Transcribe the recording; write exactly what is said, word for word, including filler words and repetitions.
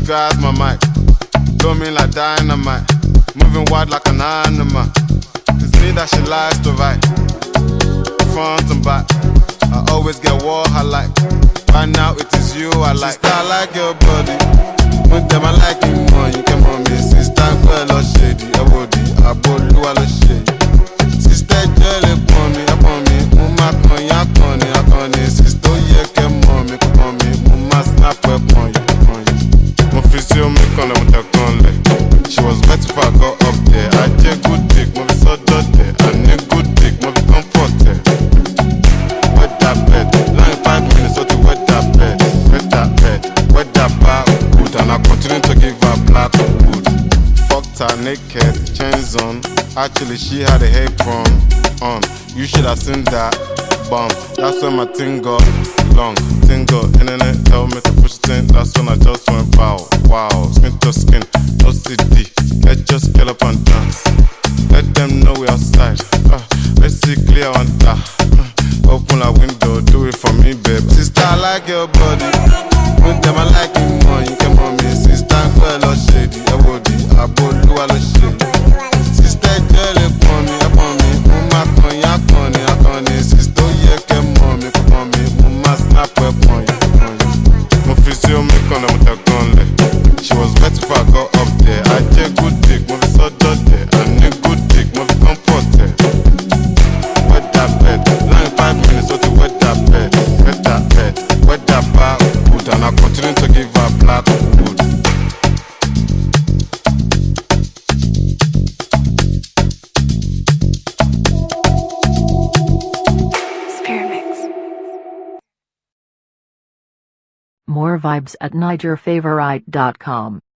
sugar as my mic. Blow me like dynamite. Moving wide like an animal. It's me that she likes to write. Front and back. I always get what I like. Right now it is you I like. Sister, I like your body. With them I like you more. You come on me. Sister, girl, or shady. I would I would do all the shady. Sister, girl, upon me, upon me. Mama, con ya con ya con ya. Sister, yeah, come on me, come on me. Mama, snap upon you, upon you. My physio me con le with a con le. She was better if I go up there. I take good dick, my so dirty. I need good dick, my comfort there. Wet that bed, lying five minutes, so to wet that bed, wet that bed, wet that bar good, and I continue to give her black wood. Fucked her naked, chains on. Actually, she had a apron on. You should have seen that bum. That's when my thing got long. Thing got internet, tell me to push thing. That's when I just went wow, wow. Skin to skin, no C D. Let's just get up and dance. Let them know we outside. Uh, let's see clear on that. Uh, open a window, do it for me, babe. Sister, I like your body. With them, I like you more. You come on me, sister, girl, or shady. I would I would do all the shady. Sister, girl, upon me, upon me. Mama, con ya con ya con ya. Sister, yeah, come on me, come on me. Mama, snap upon you, upon you. My physio me con le with a gun le. She was better if I go up there. I take good dick, move so dirty. I need good dick, move comfort there. Wet that bed, lying five minutes, so to wet that bed, wet that bed, wet that bar wood, and I continue to give her black wood. More vibes at niger favorite dot com.